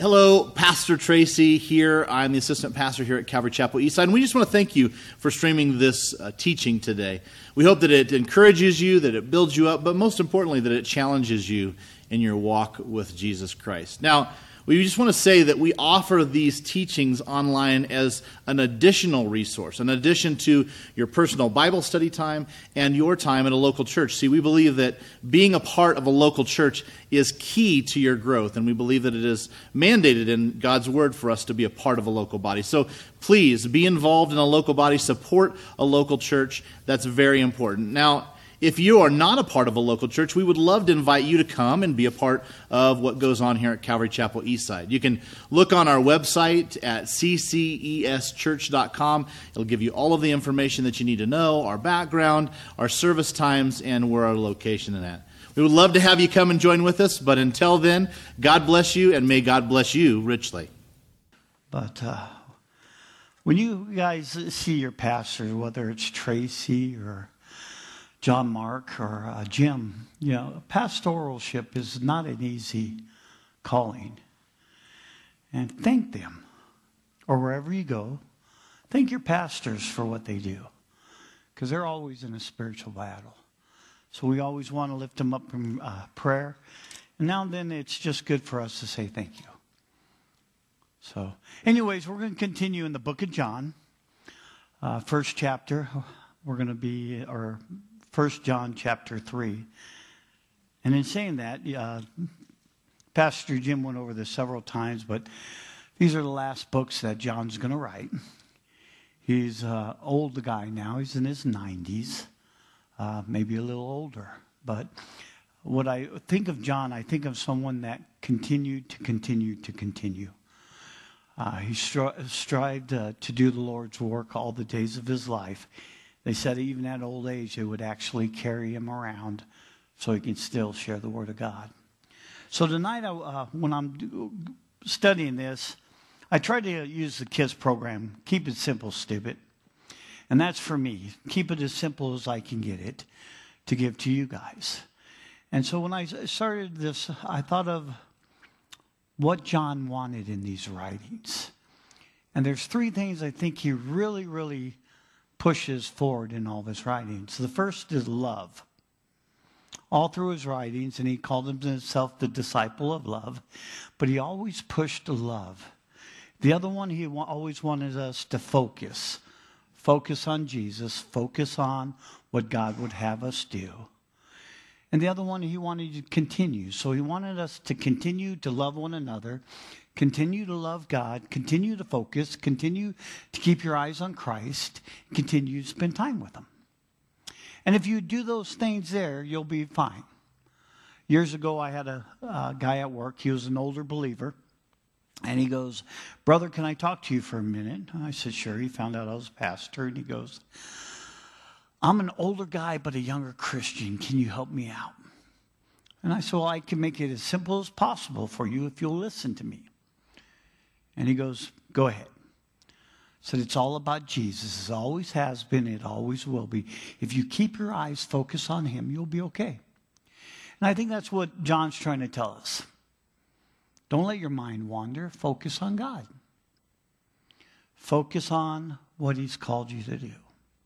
Hello, Pastor Tracy here. I'm the assistant pastor here at Calvary Chapel Eastside, and we just want to thank you for streaming this teaching today. We hope that it encourages you, that it builds you up, but most importantly, that it challenges you in your walk with Jesus Christ. Now, we just want to say that we offer these teachings online as an additional resource, an addition to your personal Bible study time and your time at a local church. See, we believe that being a part of a local church is key to your growth, and we believe that it is mandated in God's Word for us to be a part of a local body. So please be involved in a local body, support a local church. That's very important. Now, if you are not a part of a local church, we would love to invite you to come and be a part of what goes on here at Calvary Chapel Eastside. You can look on our website at cceschurch.com. It'll give you all of the information that you need to know, our background, our service times, and where our location is at. We would love to have you come and join with us, but until then, God bless you, and may God bless you richly. But when you guys see your pastor, whether it's Tracy or John Mark or Jim, pastoralship is not an easy calling. And thank them. Or wherever you go, thank your pastors for what they do. Because they're always in a spiritual battle. So we always want to lift them up in prayer. And now and then it's just good for us to say thank you. So anyways, we're going to continue in the book of John. First chapter, we're going to be... 1 John chapter 3. And in saying that, Pastor Jim went over this several times, but these are the last books that John's going to write. He's an old guy now. He's in his 90s, maybe a little older. But what I think of John, I think of someone that continued to continue to continue. He strived to do the Lord's work all the days of his life. They said even at old age, they would actually carry him around so he can still share the Word of God. So tonight, when I'm studying this, I try to use the KISS program, Keep It Simple, Stupid. And that's for me. Keep it as simple as I can get it to give to you guys. And so when I started this, I thought of what John wanted in these writings. And there's three things I think he really pushes forward in all of his writings. The first is love. All through his writings, and he called himself the disciple of love, but he always pushed love. The other one, he always wanted us to focus. Focus on Jesus. Focus on what God would have us do. And the other one, he wanted to continue. So he wanted us to continue to love one another, continue to love God, continue to focus, continue to keep your eyes on Christ, continue to spend time with Him. And if you do those things there, you'll be fine. Years ago, I had a guy at work. He was an older believer. And he goes, "Brother, can I talk to you for a minute?" And I said, "Sure." He found out I was a pastor. And he goes, "I'm an older guy, but a younger Christian. Can you help me out?" And I said, "Well, I can make it as simple as possible for you if you'll listen to me." And he goes, "Go ahead." I said, "It's all about Jesus. It always has been. It always will be. If you keep your eyes focused on Him, you'll be okay." And I think that's what John's trying to tell us. Don't let your mind wander. Focus on God. Focus on what He's called you to do.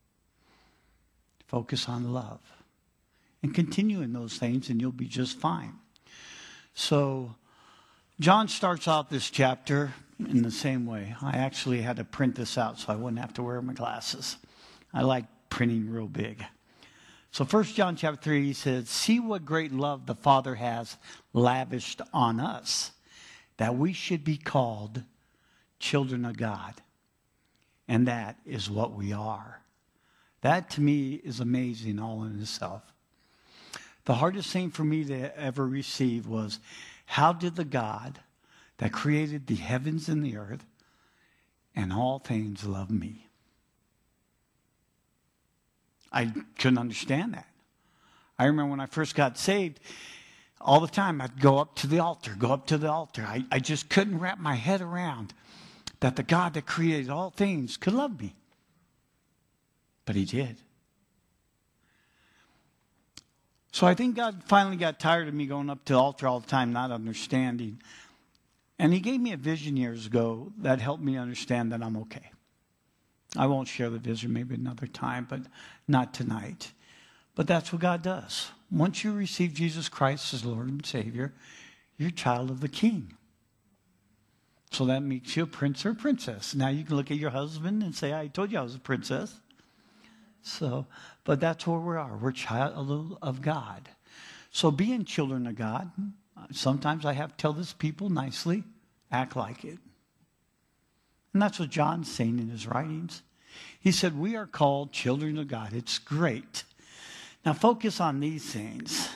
Focus on love. And continue in those things and you'll be just fine. So John starts out this chapter in the same way. I actually had to print this out so I wouldn't have to wear my glasses. I like printing real big. So 1 John chapter 3, he says, "See what great love the Father has lavished on us, that we should be called children of God. And that is what we are." That to me is amazing all in itself. The hardest thing for me to ever receive was, how did the God that created the heavens and the earth and all things love me? I couldn't understand that. I remember when I first got saved, all the time I'd go up to the altar. I just couldn't wrap my head around that the God that created all things could love me. But He did. So I think God finally got tired of me going up to the altar all the time, not understanding And he gave me a vision years ago that helped me understand that I'm okay. I won't share the vision, maybe another time, but not tonight. But that's what God does. Once you receive Jesus Christ as Lord and Savior, you're a child of the King. So that makes you a prince or a princess. Now you can look at your husband and say, I told you I was a princess. So, but that's where we are. We're child of God. So being children of God, sometimes I have to tell this people nicely, act like it. And that's what John's saying in his writings. He said, we are called children of God. It's great. Now focus on these things.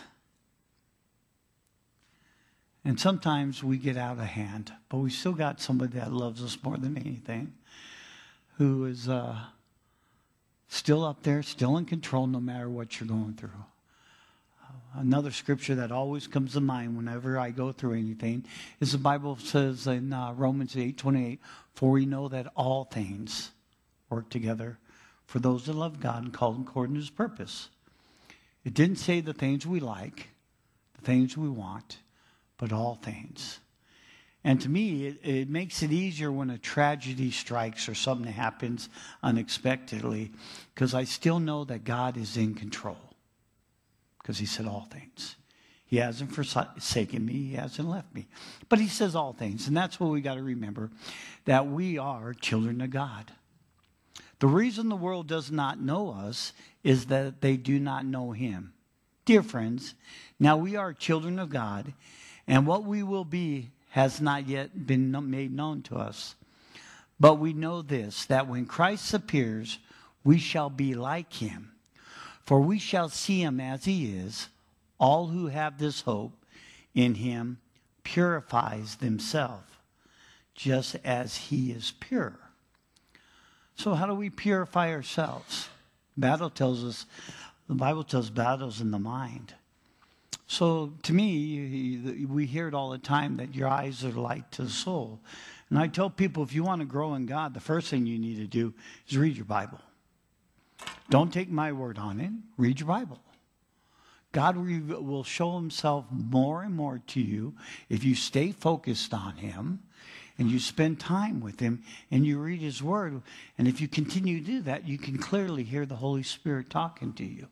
And sometimes we get out of hand, but we still got somebody that loves us more than anything, who is still up there, still in control, no matter what you're going through. Another scripture that always comes to mind whenever I go through anything is the Bible says in Romans 8:28, for we know that all things work together for those that love God and called according to his purpose. It didn't say the things we like, the things we want, but all things. And to me, it makes it easier when a tragedy strikes or something happens unexpectedly, because I still know that God is in control. Because he said all things. He hasn't forsaken me. He hasn't left me. But he says all things. And that's what we got to remember, that we are children of God. The reason the world does not know us is that they do not know him. Dear friends, now we are children of God, and what we will be has not yet been made known to us. But we know this, that when Christ appears, we shall be like him. For we shall see him as he is. All who have this hope in him purifies themselves, just as he is pure. So how do we purify ourselves? The Bible tells battles in the mind. So to me, we hear it all the time that your eyes are light to the soul. And I tell people, if you want to grow in God, the first thing you need to do is read your Bible. Don't take my word on it. Read your Bible. God will show himself more and more to you if you stay focused on him and you spend time with him and you read his word. And if you continue to do that, you can clearly hear the Holy Spirit talking to you.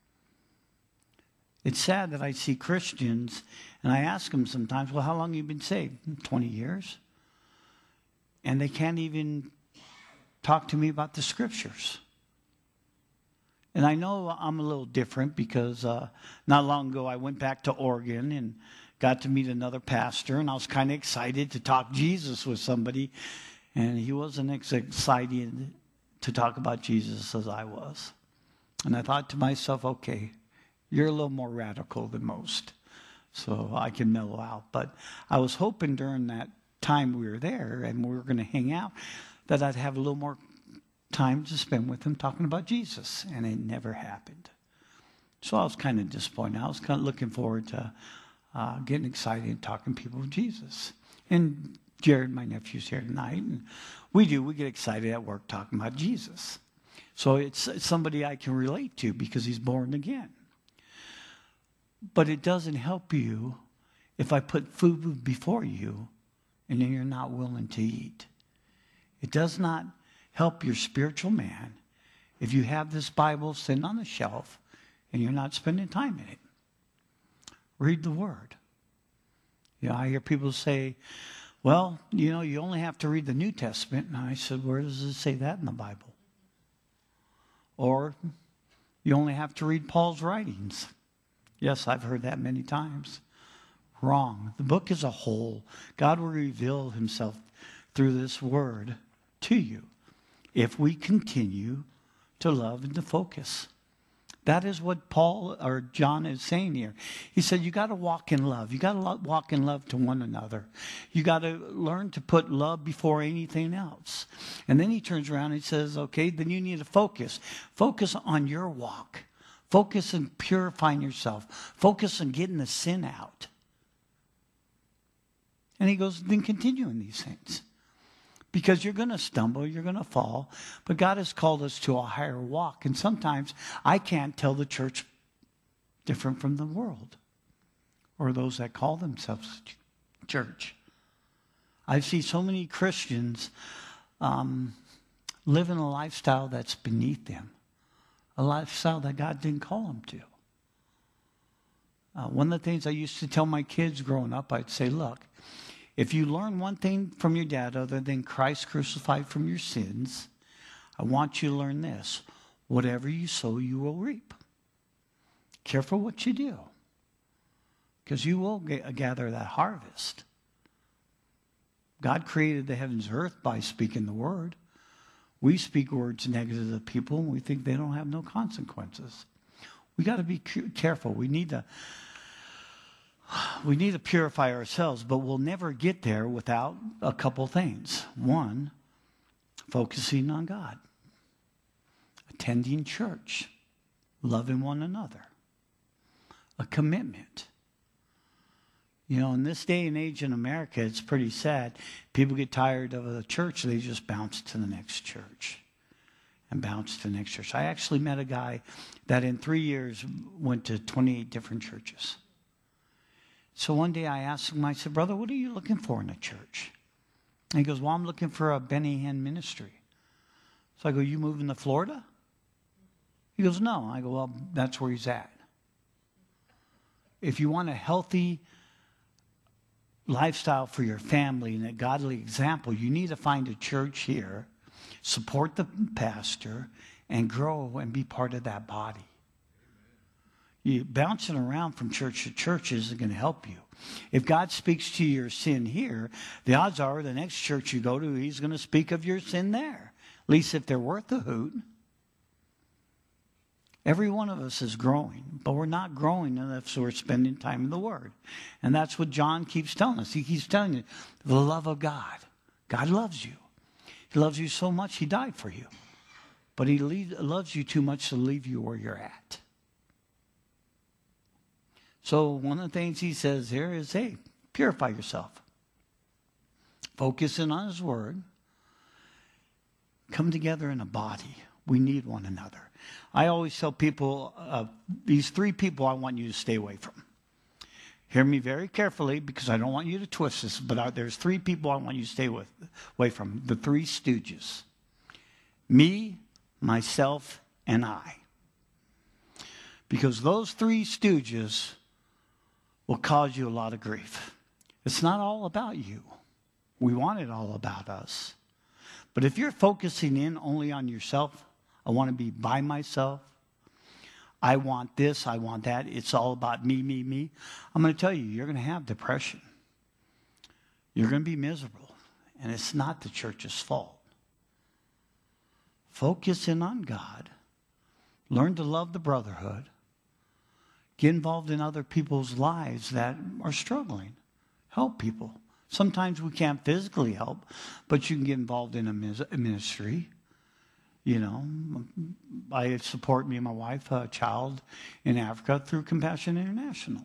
It's sad that I see Christians, and I ask them sometimes, well, how long have you been saved? 20 years. And they can't even talk to me about the scriptures. And I know I'm a little different because not long ago I went back to Oregon and got to meet another pastor, and I was kind of excited to talk Jesus with somebody, and he wasn't as excited to talk about Jesus as I was. And I thought to myself, okay, you're a little more radical than most, so I can mellow out. But I was hoping during that time we were there and we were going to hang out that I'd have a little more time to spend with him talking about Jesus, and it never happened. So I was kind of disappointed. I was kind of looking forward to getting excited and talking to people of Jesus. And Jared, my nephew's here tonight, and we get excited at work talking about Jesus. So it's somebody I can relate to because he's born again. But it doesn't help you if I put food before you and then you're not willing to eat. It does not help your spiritual man if you have this Bible sitting on the shelf and you're not spending time in it. Read the Word. You know, I hear people say, well, you know, you only have to read the New Testament. And I said, where does it say that in the Bible? Or you only have to read Paul's writings. Yes, I've heard that many times. Wrong. The book is a whole. God will reveal himself through this word to you if we continue to love and to focus. That is what Paul or John is saying here. He said, you got to walk in love. You got to walk in love to one another. You got to learn to put love before anything else. And then he turns around and he says, okay, then you need to focus. Focus on your walk. Focus on purifying yourself. Focus on getting the sin out. And he goes, then continue in these things. Because you're going to stumble, you're going to fall. But God has called us to a higher walk. And sometimes I can't tell the church different from the world. Or those that call themselves church. I see so many Christians living a lifestyle that's beneath them, a lifestyle that God didn't call them to. One of the things I used to tell my kids growing up, I'd say, look, if you learn one thing from your dad other than Christ crucified from your sins, I want you to learn this. Whatever you sow, you will reap. Careful what you do, because you will gather that harvest. God created the heavens and earth by speaking the word. We speak words negative to people, and we think they don't have no consequences. We got to be careful. We need to purify ourselves, but we'll never get there without a couple things. One, focusing on God, attending church, loving one another, a commitment. You know, in this day and age in America, it's pretty sad. People get tired of a church, they just bounce to the next church and bounce to the next church. I actually met a guy that in 3 years went to 28 different churches. So one day I asked him, I said, brother, what are you looking for in a church? And he goes, well, I'm looking for a Benny Hinn ministry. So I go, you moving to Florida? He goes, no. I go, well, that's where he's at. If you want a healthy lifestyle for your family and a godly example, you need to find a church here, support the pastor, and grow and be part of that body. You bouncing around from church to church isn't going to help you. If God speaks to your sin here, the odds are the next church you go to, he's going to speak of your sin there. At least if they're worth a hoot. Every one of us is growing, but we're not growing unless we're spending time in the Word. And that's what John keeps telling us. He keeps telling you the love of God. God loves you. He loves you so much, he died for you. But he loves you too much to leave you where you're at. So one of the things he says here is, hey, purify yourself. Focusing on his word. Come together in a body. We need one another. I always tell people, these 3 people I want you to stay away from. Hear me very carefully, because I don't want you to twist this, but there's 3 people I want you to stay away from. The 3 stooges. Me, myself, and I. Because those 3 stooges will cause you a lot of grief. It's not all about you. We want it all about us. But if you're focusing in only on yourself, I want to be by myself, I want this, I want that, it's all about me, me, me, I'm going to tell you, you're going to have depression. You're going to be miserable. And it's not the church's fault. Focus in on God. Learn to love the brotherhood. Get involved in other people's lives that are struggling. Help people. Sometimes we can't physically help, but you can get involved in a ministry. You know, I support me and my wife, a child in Africa, through Compassion International.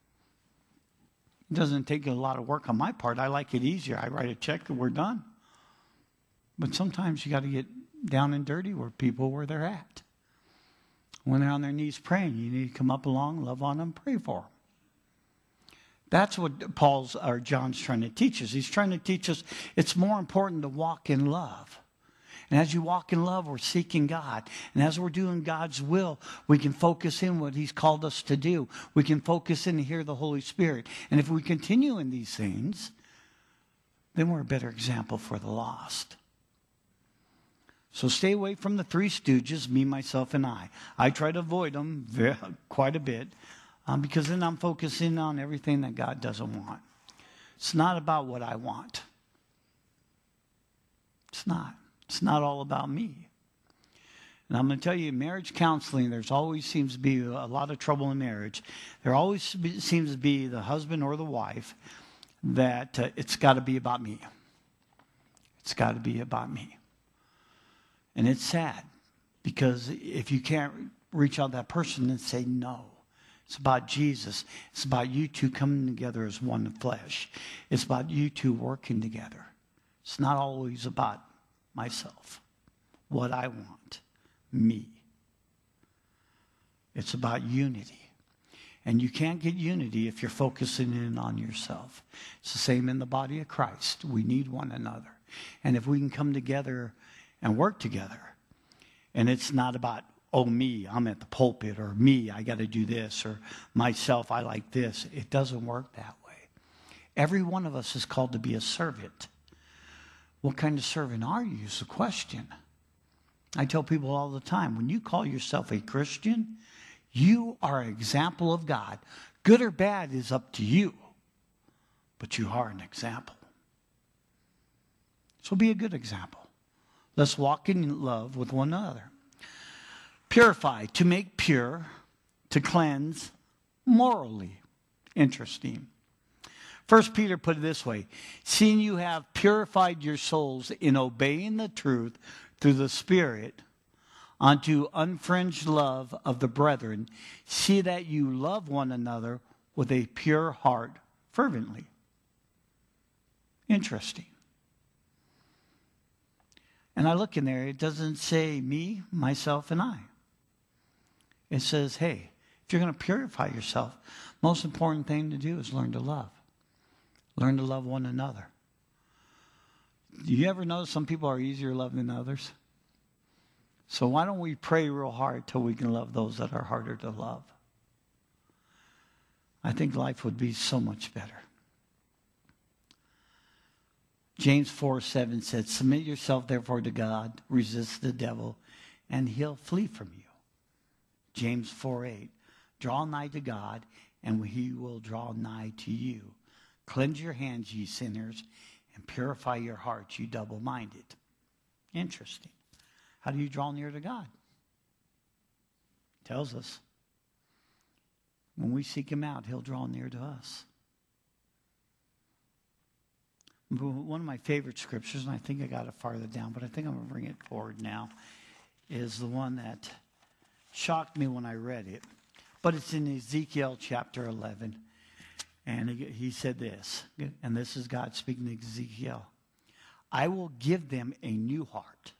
It doesn't take a lot of work on my part. I like it easier. I write a check and we're done. But sometimes you got to get down and dirty where they're at. When they're on their knees praying, you need to come up along, love on them, pray for them. That's what John's trying to teach us. He's trying to teach us it's more important to walk in love. And as you walk in love, we're seeking God. And as we're doing God's will, we can focus in what he's called us to do. We can focus in to hear the Holy Spirit. And if we continue in these things, then we're a better example for the lost. So stay away from the 3 stooges, me, myself, and I. I try to avoid them quite a bit because then I'm focusing on everything that God doesn't want. It's not about what I want. It's not. It's not all about me. And I'm going to tell you, marriage counseling, there's always seems to be a lot of trouble in marriage. There always seems to be the husband or the wife that it's got to be about me. It's got to be about me. And it's sad because if you can't reach out to that person and say no, it's about Jesus. It's about you two coming together as one flesh. It's about you two working together. It's not always about myself, what I want, me. It's about unity. And you can't get unity if you're focusing in on yourself. It's the same in the body of Christ. We need one another. And if we can come together and work together, and it's not about, oh, me, I'm at the pulpit, or me, I got to do this, or myself, I like this. It doesn't work that way. Every one of us is called to be a servant. What kind of servant are you is the question. I tell people all the time, when you call yourself a Christian, you are an example of God. Good or bad is up to you, but you are an example. So be a good example. Let's walk in love with one another. Purify, to make pure, to cleanse, morally. Interesting. 1 Peter put it this way, seeing you have purified your souls in obeying the truth through the Spirit, unto unfringed love of the brethren, see that you love one another with a pure heart fervently. Interesting. And I look in there, it doesn't say me, myself, and I. It says, hey, if you're going to purify yourself, most important thing to do is learn to love. Learn to love one another. Do you ever notice some people are easier loved than others? So why don't we pray real hard till we can love those that are harder to love? I think life would be so much better. James 4:7 said, submit yourself therefore to God, resist the devil, and he'll flee from you. James 4:8, draw nigh to God, and he will draw nigh to you. Cleanse your hands, ye sinners, and purify your hearts, you double-minded. Interesting. How do you draw near to God? It tells us. When we seek him out, he'll draw near to us. One of my favorite scriptures, and I think I got it farther down, but I think I'm going to bring it forward now, is the one that shocked me when I read it. But it's in Ezekiel chapter 11. And he said this, and this is God speaking to Ezekiel. I will give them a new heart,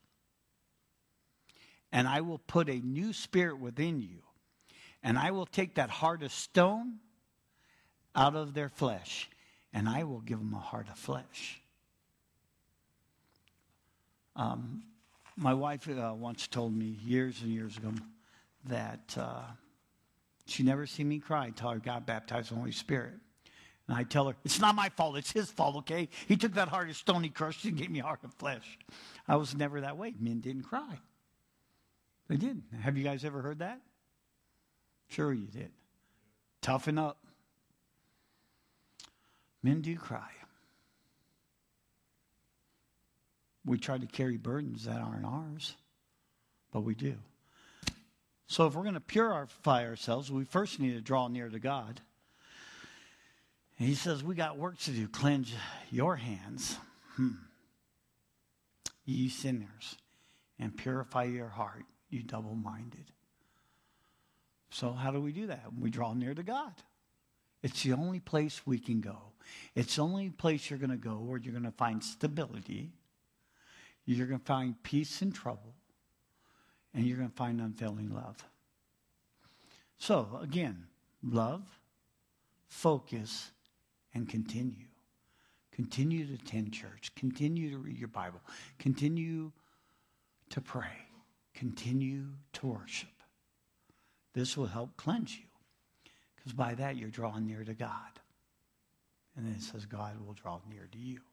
and I will put a new spirit within you, and I will take that heart of stone out of their flesh, and I will give them a heart of flesh. My wife once told me years and years ago that she never seen me cry until I got baptized in the Holy Spirit. And I tell her, it's not my fault, it's his fault, okay? He took that heart of stone, he crushed it, and gave me a heart of flesh. I was never that way. Men didn't cry. They didn't. Have you guys ever heard that? Sure you did. Toughen up. Men do cry. We try to carry burdens that aren't ours, but we do. So if we're going to purify ourselves, we first need to draw near to God. And he says, we got work to do. Cleanse your hands, ye sinners, and purify your heart, you double-minded. So how do we do that? We draw near to God. It's the only place we can go. It's the only place you're going to go where you're going to find stability. You're going to find peace in trouble. And you're going to find unfailing love. So, again, love, focus, and continue. Continue to attend church. Continue to read your Bible. Continue to pray. Continue to worship. This will help cleanse you. Because by that, you're drawing near to God. And then it says God will draw near to you.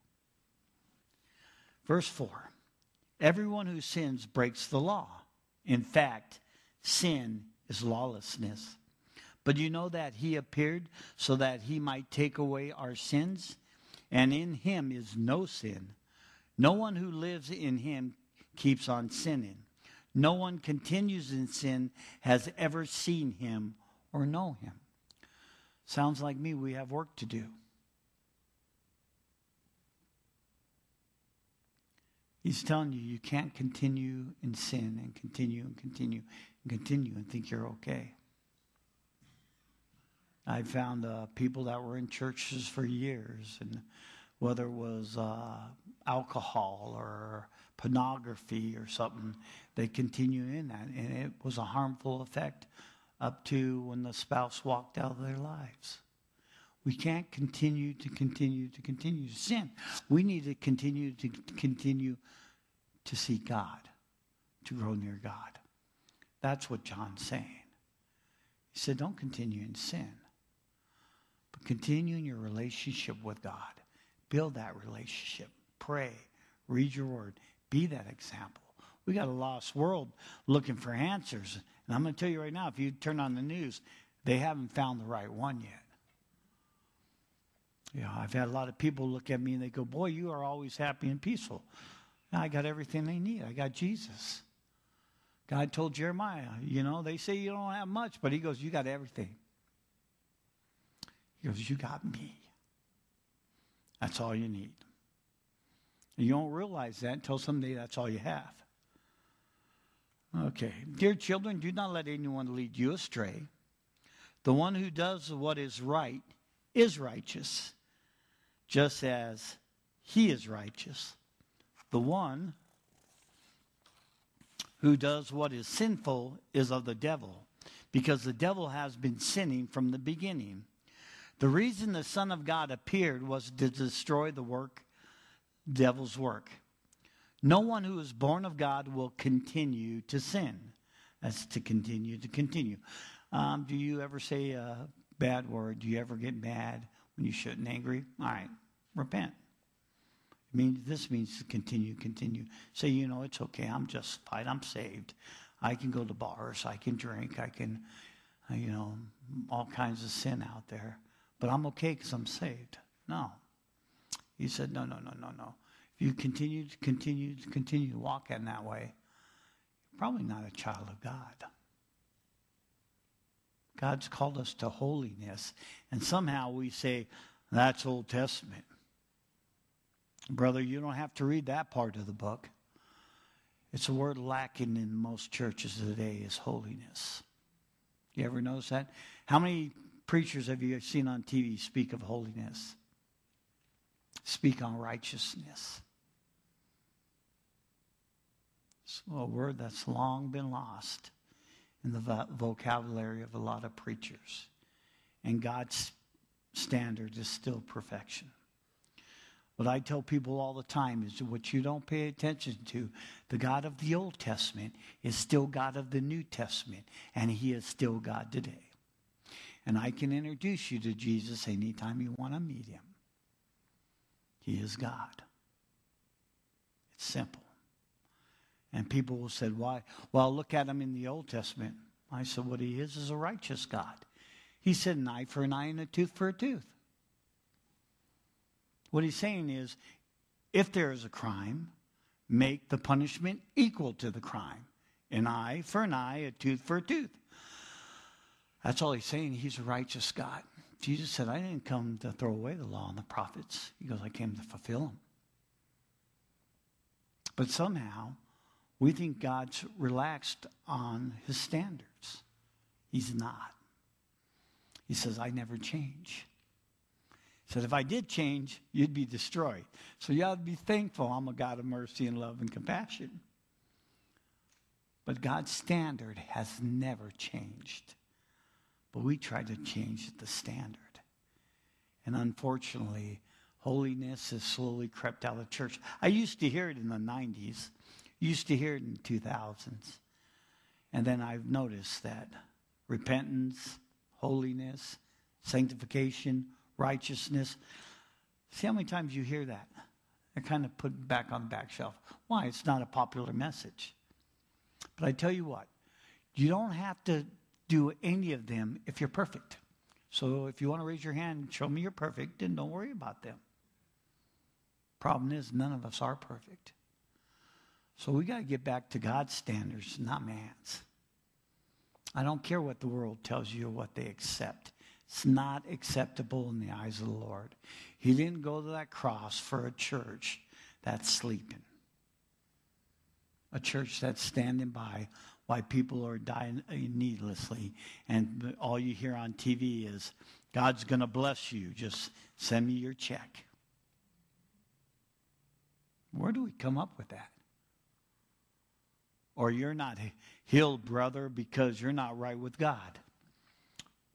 Verse 4. Everyone who sins breaks the law. In fact, sin is lawlessness. But you know that he appeared so that he might take away our sins, and in him is no sin. No one who lives in him keeps on sinning. No one continues in sin has ever seen him or know him. Sounds like me, we have work to do. He's telling you, you can't continue in sin and continue and continue and continue and think you're okay. I found people that were in churches for years, and whether it was alcohol or pornography or something, they continue in that, and it was a harmful effect up to when the spouse walked out of their lives. We can't continue to sin. We need to continue to seek God, to grow near God. That's what John's saying. He said, don't continue in sin, but continue in your relationship with God. Build that relationship. Pray. Read your word. Be that example. We got a lost world looking for answers. And I'm going to tell you right now, if you turn on the news, they haven't found the right one yet. I've had a lot of people look at me and they go, boy, you are always happy and peaceful. And I got everything they need. I got Jesus. God told Jeremiah, they say you don't have much, but he goes, you got everything. He goes, you got me. That's all you need. And you don't realize that until someday that's all you have. Okay. Dear children, do not let anyone lead you astray. The one who does what is right is righteous, just as he is righteous. The one who does what is sinful is of the devil, because the devil has been sinning from the beginning. The reason the Son of God appeared was to destroy the devil's work. No one who is born of God will continue to sin. That's to continue. Do you ever say a bad word? Do you ever get mad when you shouldn't, angry? All right, repent. This means to continue. Say, it's okay. I'm justified. I'm saved. I can go to bars. I can drink. I can, all kinds of sin out there. But I'm okay because I'm saved. No. He said, no. If you continue to walk in that way, you're probably not a child of God. God's called us to holiness. And somehow we say, that's Old Testament. Brother, you don't have to read that part of the book. It's a word lacking in most churches today is holiness. You ever notice that? How many preachers have you seen on TV speak of holiness? Speak on righteousness. It's a word that's long been lost in the vocabulary of a lot of preachers. And God's standard is still perfection. What I tell people all the time is what you don't pay attention to, the God of the Old Testament is still God of the New Testament, and he is still God today. And I can introduce you to Jesus anytime you want to meet him. He is God. It's simple. And people will say, why? Well, look at him in the Old Testament. I said, what he is a righteous God. He said an eye for an eye and a tooth for a tooth. What he's saying is, if there is a crime, make the punishment equal to the crime. An eye for an eye, a tooth for a tooth. That's all he's saying. He's a righteous God. Jesus said, I didn't come to throw away the law and the prophets. He goes, I came to fulfill them. But somehow, we think God's relaxed on his standards. He's not. He says, I never change. He said, if I did change, you'd be destroyed. So you ought to be thankful I'm a God of mercy and love and compassion. But God's standard has never changed. But we try to change the standard. And unfortunately, holiness has slowly crept out of the church. I used to hear it in the 90s. Used to hear it in the 2000s. And then I've noticed that repentance, holiness, sanctification, righteousness. See how many times you hear that? They're kind of put back on the back shelf. Why? It's not a popular message. But I tell you what, you don't have to do any of them if you're perfect. So if you want to raise your hand and show me you're perfect, then don't worry about them. Problem is, none of us are perfect. So we got to get back to God's standards, not man's. I don't care what the world tells you or what they accept. It's not acceptable in the eyes of the Lord. He didn't go to that cross for a church that's sleeping. A church that's standing by while people are dying needlessly. And all you hear on TV is, God's going to bless you. Just send me your check. Where do we come up with that? Or you're not healed, brother, because you're not right with God.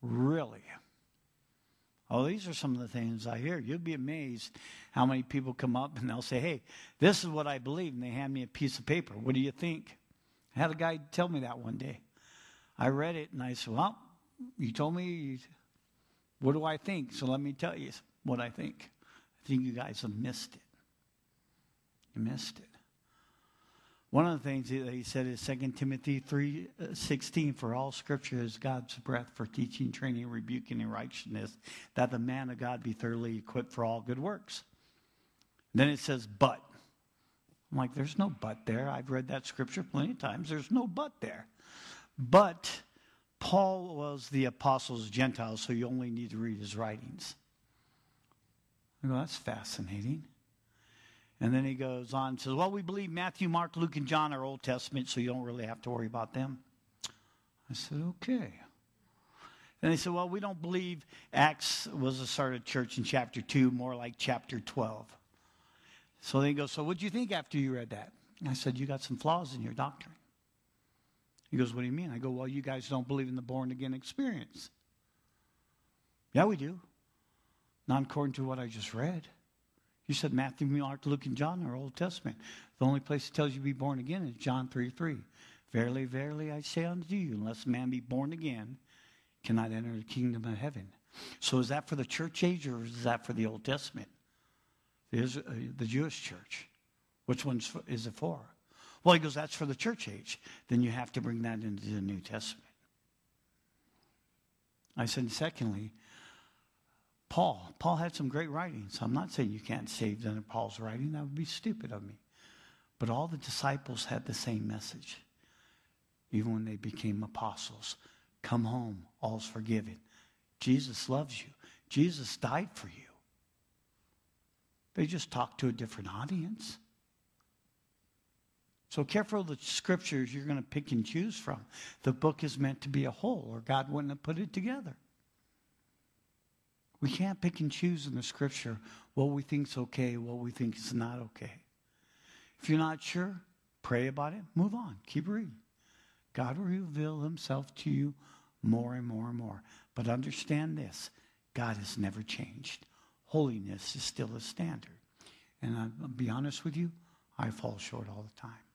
Really? Oh, these are some of the things I hear. You'll be amazed how many people come up and they'll say, hey, this is what I believe. And they hand me a piece of paper. What do you think? I had a guy tell me that one day. I read it and I said, well, you told me, what do I think? So let me tell you what I think. I think you guys have missed it. You missed it. One of the things that he said is 2 Timothy 3:16, for all scripture is God's breath for teaching, training, rebuking, and righteousness, that the man of God be thoroughly equipped for all good works. Then it says, but. I'm like, there's no but there. I've read that scripture plenty of times. There's no but there. But Paul was the apostles' Gentiles, so you only need to read his writings. I go, that's fascinating. And then he goes on and says, well, we believe Matthew, Mark, Luke, and John are Old Testament, so you don't really have to worry about them. I said, okay. And they said, well, we don't believe Acts was the start of church in chapter 2, more like chapter 12. So they go, so what'd you think after you read that? And I said, you got some flaws in your doctrine. He goes, what do you mean? I go, well, you guys don't believe in the born-again experience. Yeah, we do. Not according to what I just read. You said Matthew, Mark, Luke, and John are Old Testament. The only place it tells you to be born again is John 3:3. Verily, verily, I say unto you, unless a man be born again, cannot enter the kingdom of heaven. So is that for the church age or is that for the Old Testament? There's the Jewish church. Which one is it for? Well, he goes, that's for the church age. Then you have to bring that into the New Testament. I said, secondly, Paul had some great writings. I'm not saying you can't save under Paul's writing. That would be stupid of me. But all the disciples had the same message. Even when they became apostles. Come home. All's forgiven. Jesus loves you. Jesus died for you. They just talked to a different audience. So careful of the scriptures you're going to pick and choose from. The book is meant to be a whole, or God wouldn't have put it together. We can't pick and choose in the scripture what we think is okay, what we think is not okay. If you're not sure, pray about it, move on, keep reading. God will reveal himself to you more and more and more. But understand this, God has never changed. Holiness is still a standard. And I'll be honest with you, I fall short all the time.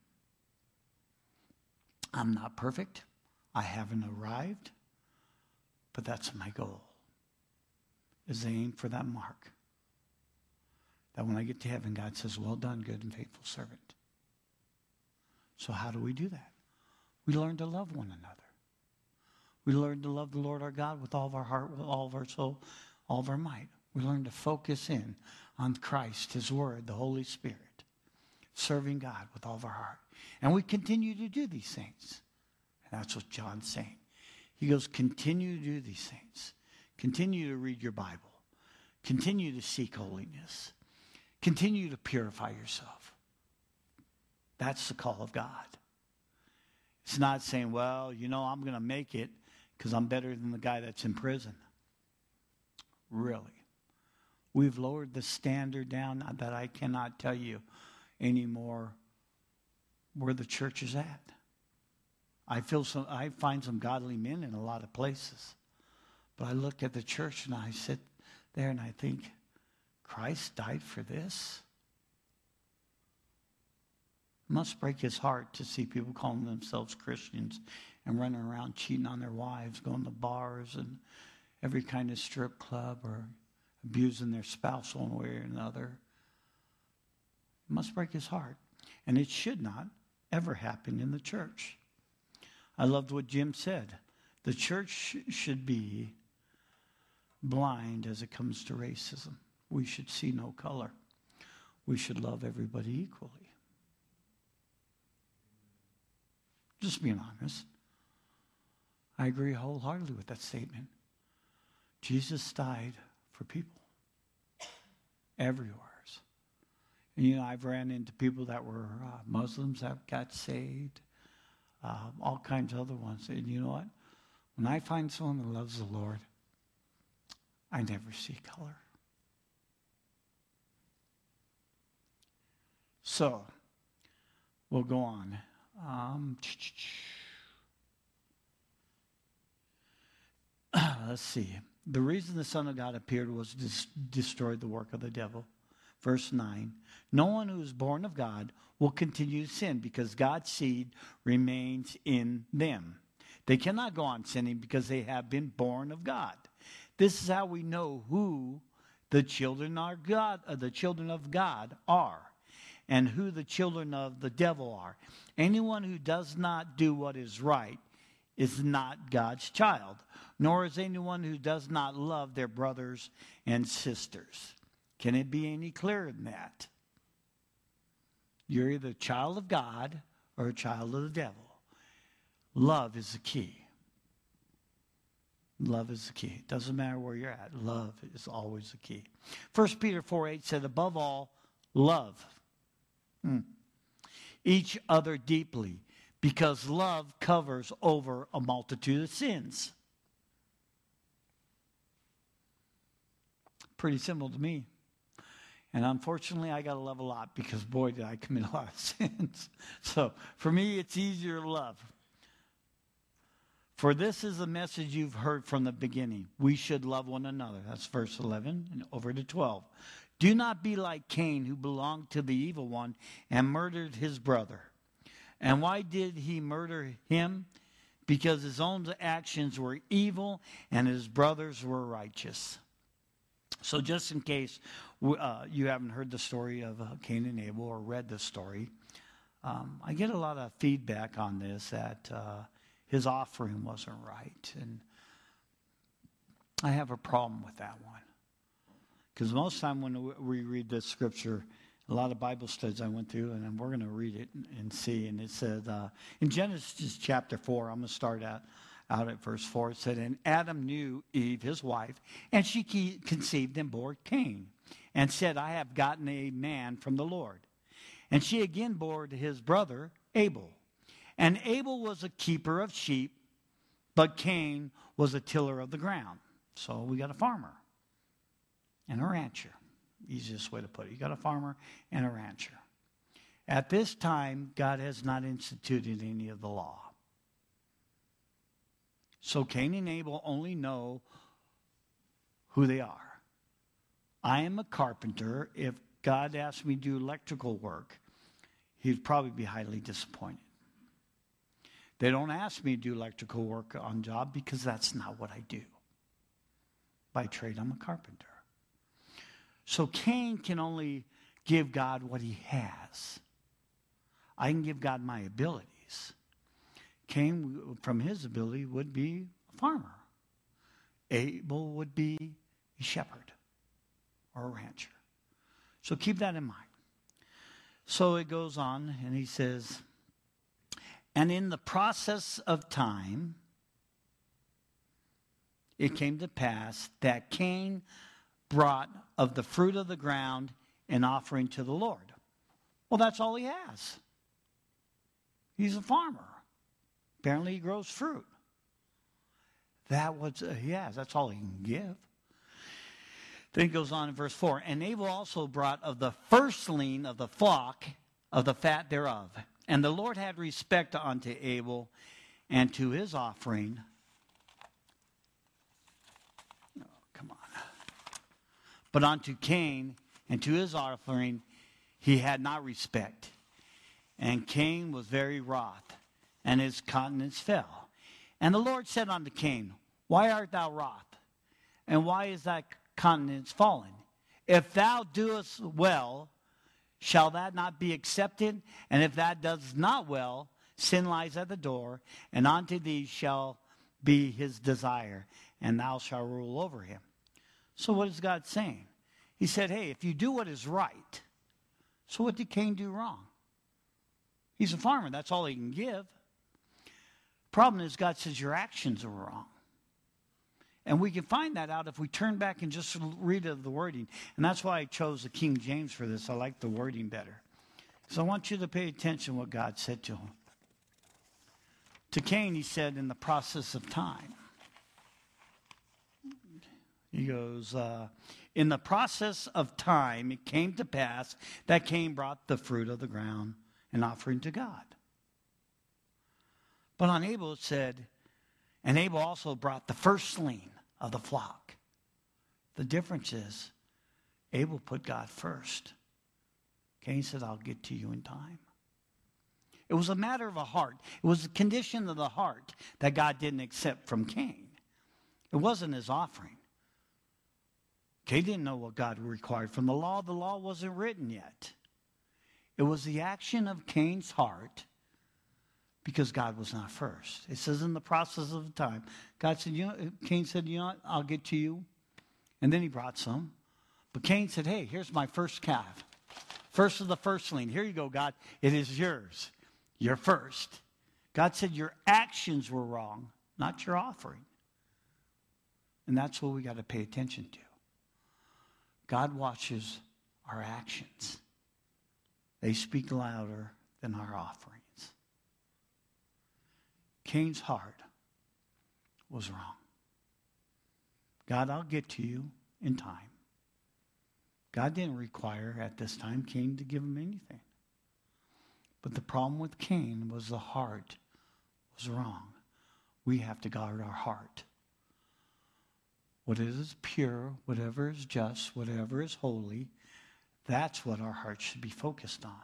I'm not perfect. I haven't arrived. But that's my goal. Is to aim for that mark. That when I get to heaven, God says, well done, good and faithful servant. So how do we do that? We learn to love one another. We learn to love the Lord our God with all of our heart, with all of our soul, all of our might. We learn to focus in on Christ, his word, the Holy Spirit, serving God with all of our heart. And we continue to do these things. And that's what John's saying. He goes, continue to do these things. Continue to read your Bible. Continue to seek holiness. Continue to purify yourself. That's the call of God. It's not saying, well, I'm going to make it because I'm better than the guy that's in prison. Really. We've lowered the standard down that I cannot tell you anymore where the church is at. I find some godly men in a lot of places. But I look at the church and I sit there and I think, Christ died for this? It must break his heart to see people calling themselves Christians and running around cheating on their wives, going to bars and every kind of strip club or abusing their spouse one way or another. It must break his heart. And it should not ever happen in the church. I loved what Jim said. The church should be blind as it comes to racism. We should see no color. We should love everybody equally. Just being honest. I agree wholeheartedly with that statement. Jesus died for people. Everywhere. And I've ran into people that were Muslims that got saved. All kinds of other ones. And you know what? When I find someone that loves the Lord, I never see color. So, we'll go on. Let's see. The reason the Son of God appeared was to destroy the work of the devil. Verse 9. No one who is born of God will continue to sin because God's seed remains in them. They cannot go on sinning because they have been born of God. This is how we know who the children of God are and who the children of the devil are. Anyone who does not do what is right is not God's child, nor is anyone who does not love their brothers and sisters. Can it be any clearer than that? You're either a child of God or a child of the devil. Love is the key. Love is the key. It doesn't matter where you're at. Love is always the key. 1 Peter 4:8 said, above all, love each other deeply, because love covers over a multitude of sins. Pretty simple to me. And unfortunately, I got to love a lot because, boy, did I commit a lot of sins. So for me, it's easier to love. For this is the message you've heard from the beginning. We should love one another. That's verse 11 and over to 12. Do not be like Cain, who belonged to the evil one and murdered his brother. And why did he murder him? Because his own actions were evil and his brothers were righteous. So just in case you haven't heard the story of Cain and Abel or read the story, I get a lot of feedback on this that his offering wasn't right. And I have a problem with that one. Because most of the time when we read this scripture, a lot of Bible studies I went through, and we're going to read it and see. And it said, in Genesis chapter 4, I'm going to start out at verse 4. It said, and Adam knew Eve, his wife, and she conceived and bore Cain, and said, I have gotten a man from the Lord. And she again bore his brother Abel. And Abel was a keeper of sheep, but Cain was a tiller of the ground. So we got a farmer and a rancher. Easiest way to put it. You got a farmer and a rancher. At this time, God has not instituted any of the law. So Cain and Abel only know who they are. I am a carpenter. If God asked me to do electrical work, he'd probably be highly disappointed. They don't ask me to do electrical work on job because that's not what I do. By trade, I'm a carpenter. So Cain can only give God what he has. I can give God my abilities. Cain, from his ability, would be a farmer. Abel would be a shepherd or a rancher. So keep that in mind. So it goes on, and he says, and in the process of time, it came to pass that Cain brought of the fruit of the ground an offering to the Lord. Well, that's all he has. He's a farmer. Apparently he grows fruit. That's what he has. That's all he can give. Then it goes on in verse 4. And Abel also brought of the firstling of the flock of the fat thereof. And the Lord had respect unto Abel and to his offering. Oh, come on. But unto Cain and to his offering he had not respect. And Cain was very wroth, and his countenance fell. And the Lord said unto Cain, why art thou wroth? And why is thy countenance fallen? If thou doest well, shall that not be accepted? And if that does not well, sin lies at the door, and unto thee shall be his desire, and thou shalt rule over him. So what is God saying? He said, hey, if you do what is right. So what did Cain do wrong? He's a farmer. That's all he can give. Problem is, God says your actions are wrong. And we can find that out if we turn back and just read the wording. And that's why I chose the King James for this. I like the wording better. So I want you to pay attention to what God said to him. To Cain, he said, in the process of time. He goes, in the process of time, it came to pass that Cain brought the fruit of the ground, an offering to God. But on Abel it said, And Abel also brought the firstling of the flock. The difference is Abel put God first. Cain said, I'll get to you in time. It was a matter of a heart. It was the condition of the heart that God didn't accept from Cain. It wasn't his offering. Cain didn't know what God required from the law. The law wasn't written yet. It was the action of Cain's heart because God was not first. It says in the process of time, God said, Cain said, you know what, I'll get to you. And then he brought some. But Cain said, hey, here's my first calf. First of the firstling. Here you go, God. It is yours. You're first. God said your actions were wrong, not your offering. And that's what we got to pay attention to. God watches our actions. They speak louder than our offerings. Cain's heart was wrong. God, I'll get to you in time. God didn't require at this time Cain to give him anything. But the problem with Cain was the heart was wrong. We have to guard our heart. What is pure, whatever is just, whatever is holy, that's what our heart should be focused on.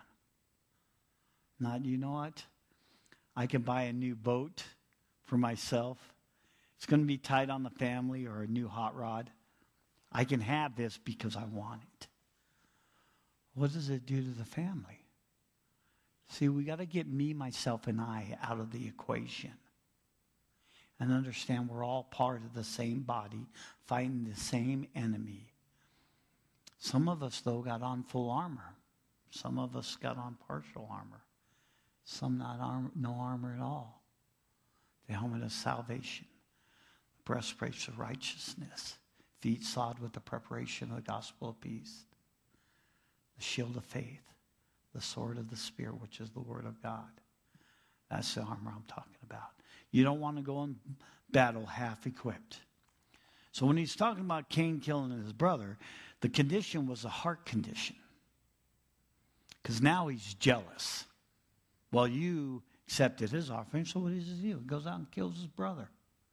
Not, you know what? I can buy a new boat for myself. It's going to be tight on the family, or a new hot rod. I can have this because I want it. What does it do to the family? See, we got to get me, myself, and I out of the equation. And understand we're all part of the same body, fighting the same enemy. Some of us, though, got on full armor. Some of us got on partial armor. Some no armor at all. The helmet of salvation. The breastplate of righteousness. Feet shod with the preparation of the gospel of peace. The shield of faith. The sword of the Spirit, which is the word of God. That's the armor I'm talking about. You don't want to go in battle half equipped. So when he's talking about Cain killing his brother, the condition was a heart condition. Because now he's jealous. Well, you accepted his offering, so what does he do? He goes out and kills his brother.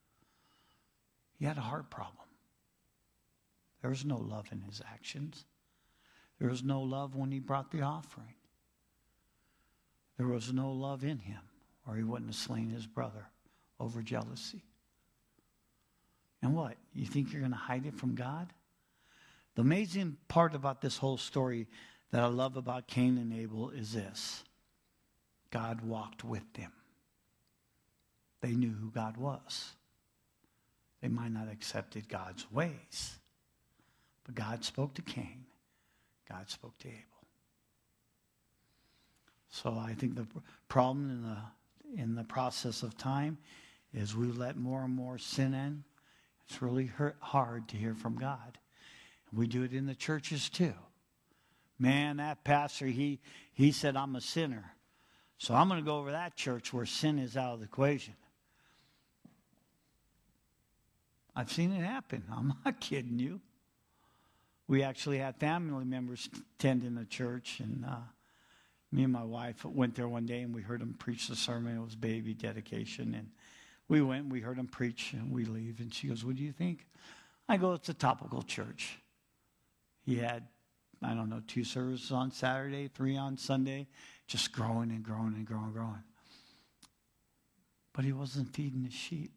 He had a heart problem. There was no love in his actions. There was no love when he brought the offering. There was no love in him, or he wouldn't have slain his brother over jealousy. And what? You think you're going to hide it from God? The amazing part about this whole story that I love about Cain and Abel is this. God walked with them. They knew who God was. They might not have accepted God's ways. But God spoke to Cain. God spoke to Abel. So I think the problem in the process of time is we let more and more sin in. It's really hard to hear from God. And we do it in the churches too. Man, that pastor, he said, I'm a sinner. So I'm going to go over that church where sin is out of the equation. I've seen it happen. I'm not kidding you. We actually had family members attending the church, and me and my wife went there one day, and we heard him preach the sermon. It was baby dedication, and we went, and we heard him preach, and we leave. And she goes, what do you think? I go, it's a topical church. He had, 2 services on Saturday, 3 on Sunday, just growing and growing and growing and growing. But he wasn't feeding his sheep.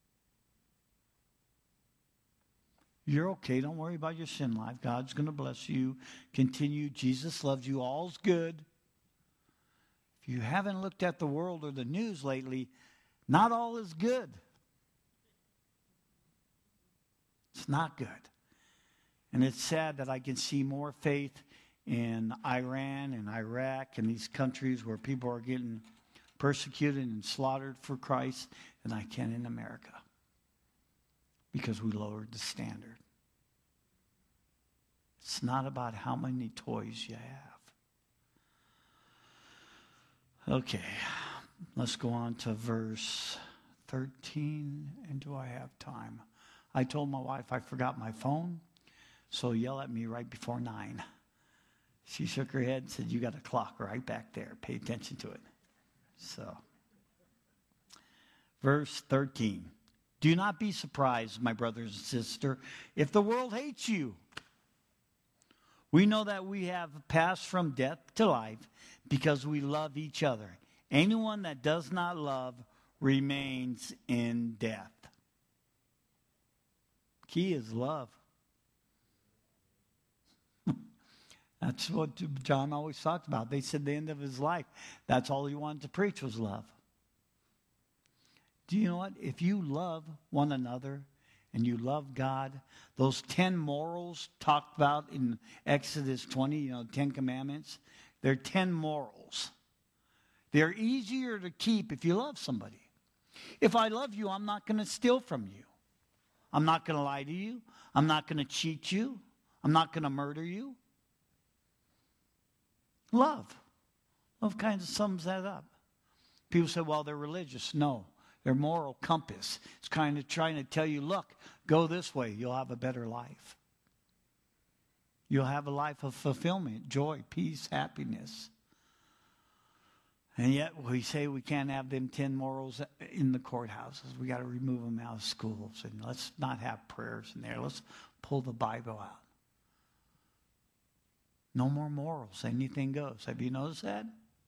You're okay. Don't worry about your sin life. God's going to bless you. Continue. Jesus loves you. All's good. If you haven't looked at the world or the news lately, not all is good. It's not good. And it's sad that I can see more faith in Iran and Iraq and these countries where people are getting persecuted and slaughtered for Christ than I can in America. Because we lowered the standard. It's not about how many toys you have. Okay, let's go on to verse 13. And do I have time? I told my wife I forgot my phone, so yell at me right before 9. She shook her head and said, you got a clock right back there. Pay attention to it. So, verse 13. Do not be surprised, my brothers and sisters, if the world hates you. We know that we have passed from death to life because we love each other. Anyone that does not love remains in death. Key is love. That's what John always talked about. They said the end of his life, that's all he wanted to preach was love. Do you know what? If you love one another and you love God, those 10 morals talked about in Exodus 20, 10 commandments, they're 10 morals. They're easier to keep if you love somebody. If I love you, I'm not going to steal from you. I'm not going to lie to you. I'm not going to cheat you. I'm not going to murder you. Love. Love kind of sums that up. People say, well, they're religious. No, their moral compass. It's kind of trying to tell you, look, go this way. You'll have a better life. You'll have a life of fulfillment, joy, peace, happiness. And yet we say we can't have them 10 morals in the courthouses. We got to remove them out of schools. And let's not have prayers in there. Let's pull the Bible out. No more morals. Anything goes. Have you noticed that?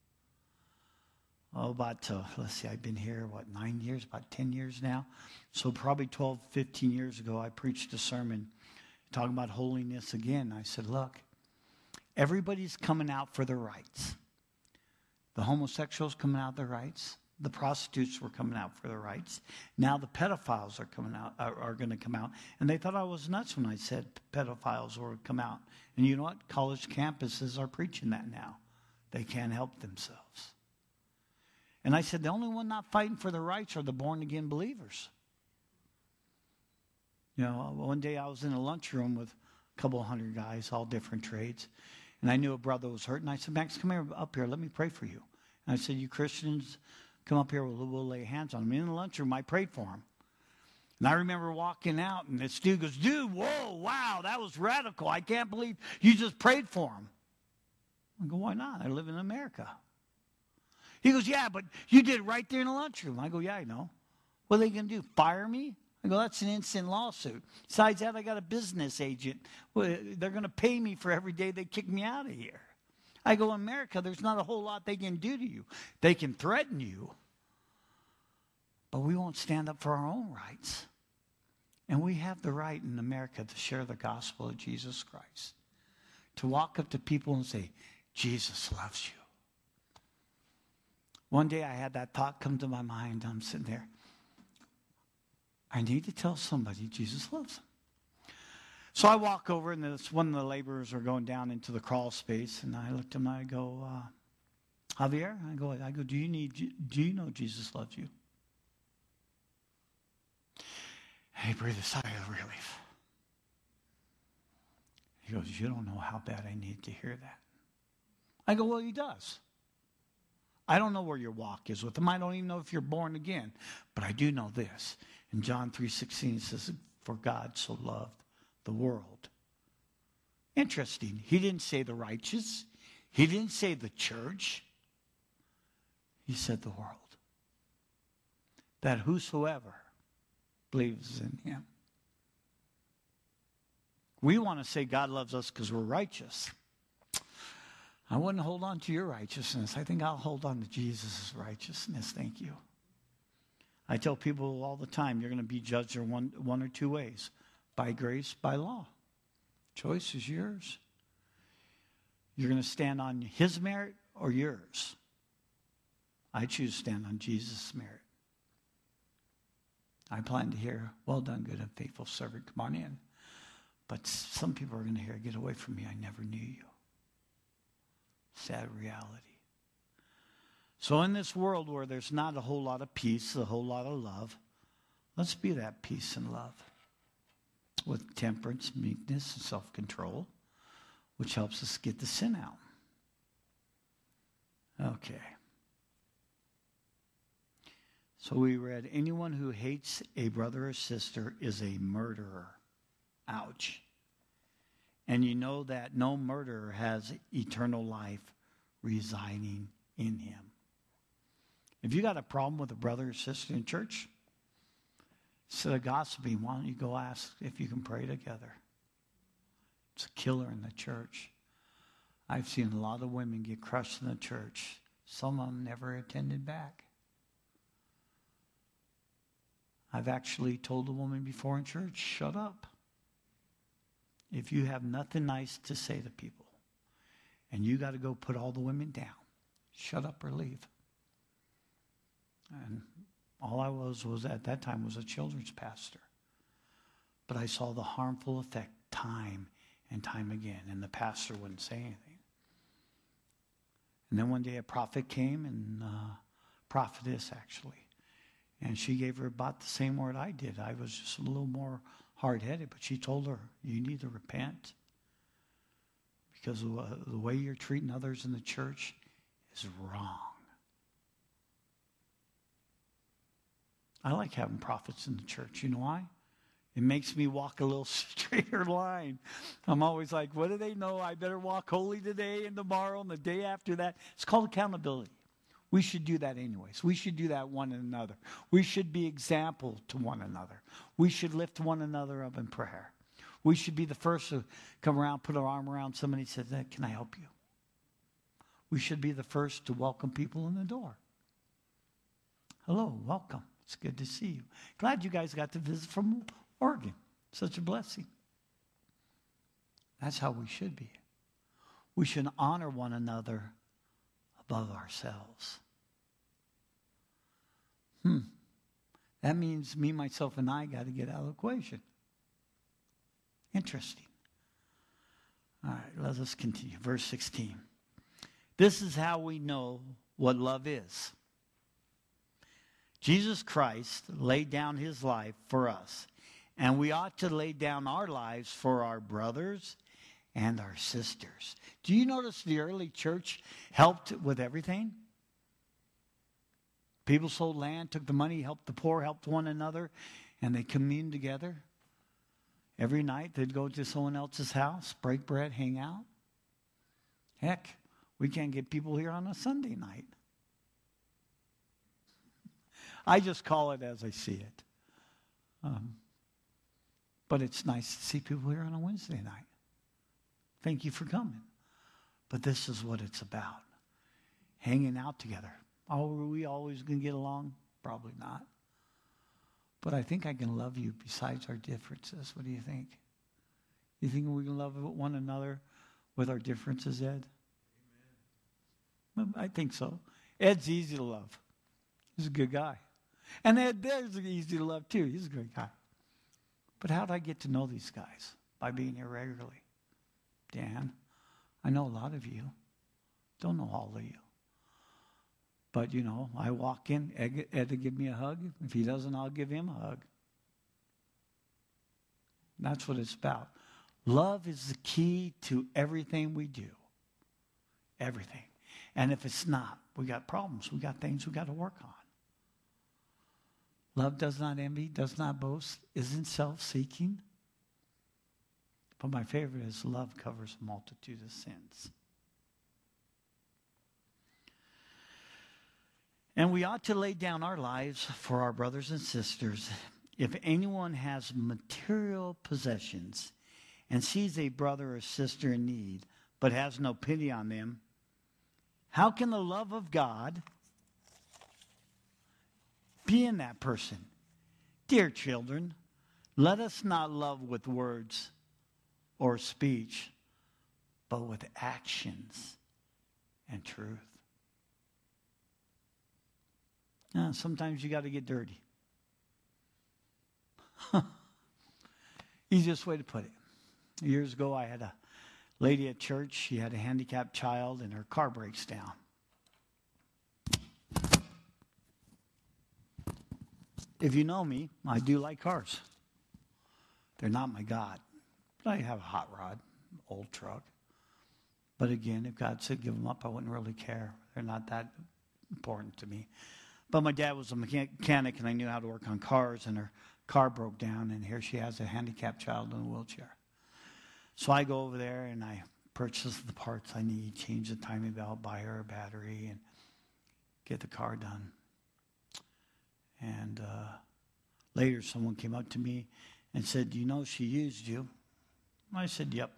Oh, about, let's see, I've been here, 9 years, about 10 years now. So probably 12, 15 years ago, I preached a sermon talking about holiness again. I said, look, everybody's coming out for their rights. The homosexuals coming out their rights. The prostitutes were coming out for their rights. Now the pedophiles are coming out, are going to come out. And they thought I was nuts when I said pedophiles would come out. And you know what? College campuses are preaching that now. They can't help themselves. And I said, the only one not fighting for their rights are the born-again believers. One day I was in a lunchroom with a couple 100 guys, all different trades. And I knew a brother was hurt. And I said, Max, come here, up here. Let me pray for you. And I said, you Christians, come up here. We'll lay hands on him. In the lunchroom, I prayed for him. And I remember walking out, and this dude goes, dude, whoa, wow, that was radical. I can't believe you just prayed for him. I go, why not? I live in America. He goes, yeah, but you did it right there in the lunchroom. I go, yeah, I know. What are they going to do, fire me? I go, that's an instant lawsuit. Besides that, I got a business agent. Well, they're going to pay me for every day they kick me out of here. I go, in America, there's not a whole lot they can do to you. They can threaten you, but we won't stand up for our own rights. And we have the right in America to share the gospel of Jesus Christ, to walk up to people and say, Jesus loves you. One day I had that thought come to my mind. I'm sitting there. I need to tell somebody Jesus loves them. So I walk over, and one of the laborers are going down into the crawl space, and I look at him, and I go, Javier, I go, do you know Jesus loves you? He breathed a sigh of relief. He goes, you don't know how bad I need to hear that. I go, well, he does. I don't know where your walk is with him. I don't even know if you're born again. But I do know this. In John 3:16 it says, for God so loved the world. Interesting. He didn't say the righteous. He didn't say the church. He said the world. That whosoever believes in him. We want to say God loves us because we're righteous. I wouldn't hold on to your righteousness. I think I'll hold on to Jesus' righteousness. Thank you. I tell people all the time, you're going to be judged in one or two ways. By grace, by law. Choice is yours. You're going to stand on his merit or yours. I choose to stand on Jesus' merit. I plan to hear, well done, good and faithful servant, come on in. But some people are going to hear, get away from me, I never knew you. Sad reality. So in this world where there's not a whole lot of peace, a whole lot of love, let's be that peace and love with temperance, meekness, and self-control, which helps us get the sin out. Okay. So we read, anyone who hates a brother or sister is a murderer. Ouch. And you know that no murderer has eternal life residing in him. If you got a problem with a brother or sister in church, Instead of gossiping, why don't you go ask if you can pray together? It's a killer in the church. I've seen a lot of women get crushed in the church. Some of them never attended back. I've actually told a woman before in church, shut up. If you have nothing nice to say to people and you got to go put all the women down, shut up or leave. And all I was at that time was a children's pastor. But I saw the harmful effect time and time again, and the pastor wouldn't say anything. And then one day a prophet came, and prophetess actually, and she gave her about the same word I did. I was just a little more hard-headed, but she told her, you need to repent because the way you're treating others in the church is wrong. I like having prophets in the church. You know why? It makes me walk a little straighter line. I'm always like, what do they know? I better walk holy today and tomorrow and the day after that. It's called accountability. We should do that anyways. We should do that one another. We should be example to one another. We should lift one another up in prayer. We should be the first to come around, put our arm around somebody and say, can I help you? We should be the first to welcome people in the door. Hello, welcome. It's good to see you. Glad you guys got to visit from Oregon. Such a blessing. That's how we should be. We should honor one another above ourselves. That means me, myself, and I got to get out of the equation. Interesting. All right, let us continue. Verse 16. This is how we know what love is. Jesus Christ laid down his life for us, and we ought to lay down our lives for our brothers and our sisters. Do you notice the early church helped with everything? People sold land, took the money, helped the poor, helped one another, and they communed together. Every night they'd go to someone else's house, break bread, hang out. Heck, we can't get people here on a Sunday night. I just call it as I see it. But it's nice to see people here on a Wednesday night. Thank you for coming. But this is what it's about. Hanging out together. Are we always going to get along? Probably not. But I think I can love you besides our differences. What do you think? You think we can love one another with our differences, Ed? Amen. I think so. Ed's easy to love. He's a good guy. And Ed there's easy to love too. He's a great guy. But how do I get to know these guys? By being here regularly. Dan, I know a lot of you. Don't know all of you. But, you know, I walk in, Ed will give me a hug. If he doesn't, I'll give him a hug. That's what it's about. Love is the key to everything we do. Everything. And if it's not, we got problems. We got things we got to work on. Love does not envy, does not boast, isn't self-seeking. But my favorite is love covers a multitude of sins. And we ought to lay down our lives for our brothers and sisters. If anyone has material possessions and sees a brother or sister in need, but has no pity on them, how can the love of God be in that person? Dear children, let us not love with words or speech, but with actions and truth. Now, sometimes you got to get dirty. Easiest way to put it. Years ago, I had a lady at church. She had a handicapped child, and her car breaks down. If you know me, I do like cars. They're not my God. But I have a hot rod, old truck. But again, if God said give them up, I wouldn't really care. They're not that important to me. But my dad was a mechanic, and I knew how to work on cars, and her car broke down, and here she has a handicapped child in a wheelchair. So I go over there, and I purchase the parts I need, change the timing belt, buy her a battery, and get the car done. And Later, someone came up to me and said, "You know she used you?" I said, "Yep."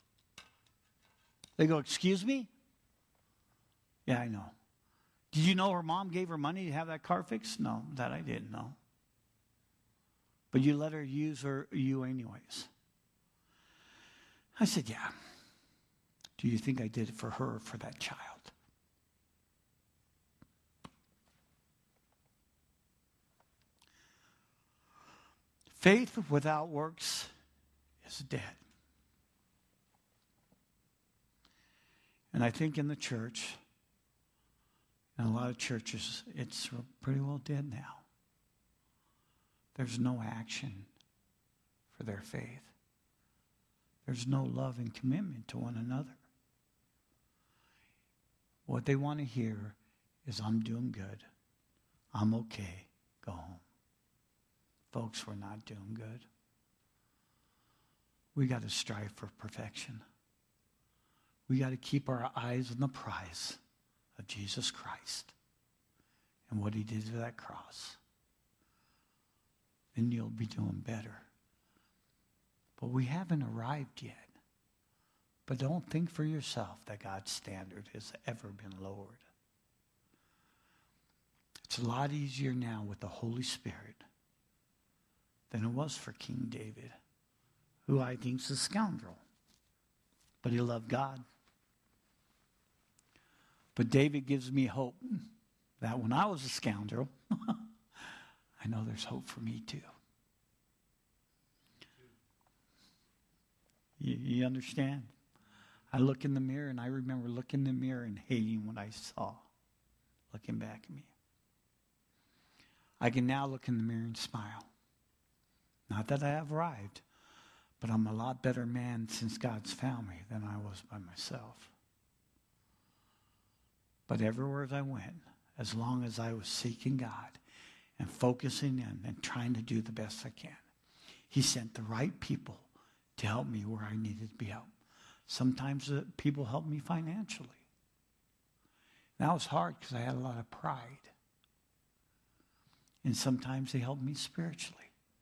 They go, "Excuse me?" "Yeah, I know." "Did you know her mom gave her money to have that car fixed?" "No, that I didn't know." "But you let her use you anyways?" I said, "Yeah." "Do you think I did it for her or for that child?" Faith without works is dead. And I think in the church, in a lot of churches, it's pretty well dead now. There's no action for their faith. There's no love and commitment to one another. What they want to hear is, "I'm doing good. I'm okay. Go home." Folks, we're not doing good. We got to strive for perfection. We got to keep our eyes on the prize of Jesus Christ and what he did to that cross. Then you'll be doing better. But we haven't arrived yet. But don't think for yourself that God's standard has ever been lowered. It's a lot easier now with the Holy Spirit than it was for King David, who I think is a scoundrel. But he loved God. But David gives me hope that when I was a scoundrel, I know there's hope for me too. You understand? I look in the mirror and I remember looking in the mirror and hating what I saw looking back at me. I can now look in the mirror and smile. Not that I have arrived, but I'm a lot better man since God's found me than I was by myself. But everywhere I went, as long as I was seeking God and focusing in and trying to do the best I can, he sent the right people to help me where I needed to be helped. Sometimes people helped me financially. That was hard because I had a lot of pride. And sometimes they helped me spiritually.